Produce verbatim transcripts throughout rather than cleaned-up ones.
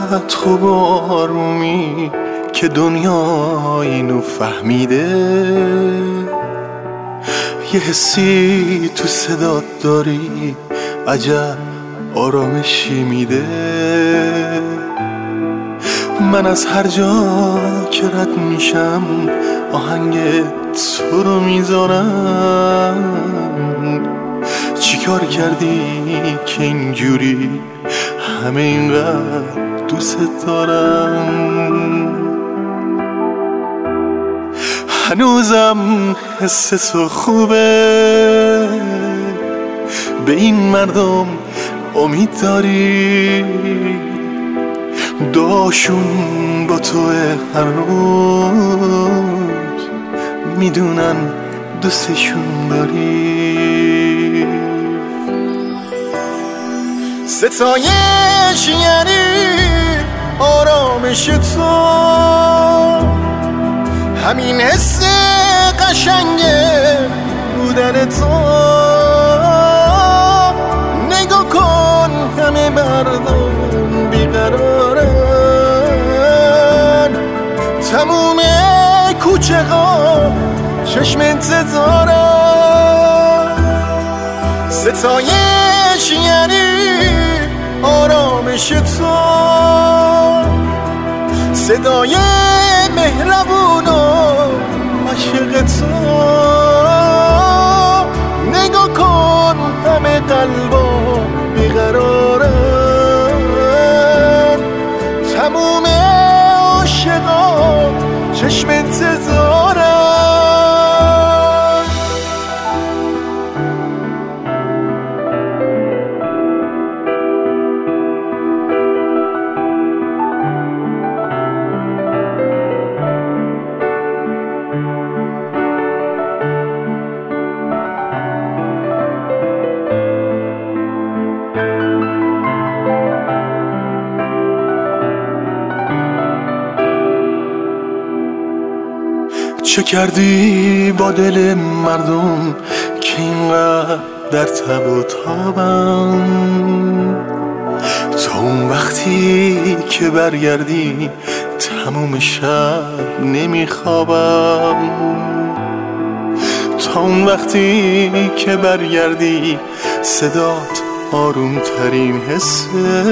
چقدر خوب و آرومی که دنیا اینو فهمیده. یه حسی تو صدات داری عجب آرامشی میده. من از هر جا که رد میشم آهنگ تو رو میذارم. چی کار کردی که اینجوری همه اینقدر دوست دارم؟ هنوزم حس تو خوبه، به این مردم امید داری. دعاشون با تو هر روز، میدونن دوستشون داری. ستایش یعنی آرامش تو، همین حس قشنگه بودن تو. نگاه کن همه مردم بیقرارن، تموم کوچه ها چشم انتظارن. ستایش یعنی آرامش تو، صدای مهربون و عاشق تو. نگاه کن همه قلبا بیقرارن، تموم عاشقا چشم انتظارن. چه کردی با دل مردم که اینقدر در تب و تابم؟ تا اون وقتی که برگردی تموم شب نمیخوابم. تا اون وقتی که برگردی صدات آروم ترین حسه.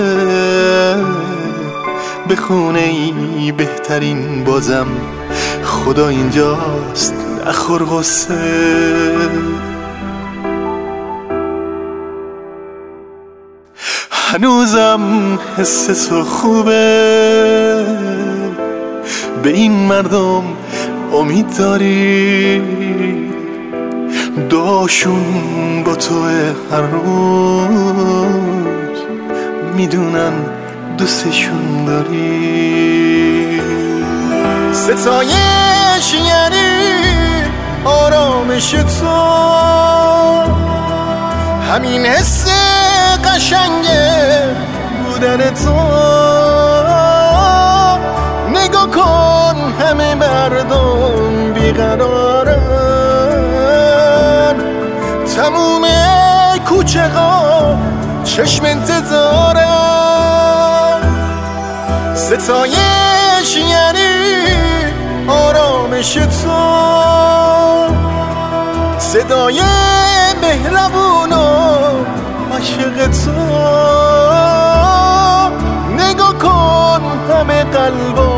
به خونه ای بهترین بازم خدا اینجاست نخور غصه. هنوزم حس تو خوبه، به این مردم امید داری. دعاشون با تو هر روز، میدونن دوستشون داری. ستایش یعنی آرامش تو، همین حس قشنگه بودن تو. نگاه کن همه مردم بیقرارن، تموم کوچه ها چشم انتظارن. ستایش یعنی آرامش تو، صدای مهربون و عاشق تو. نگاه کن همه قلبا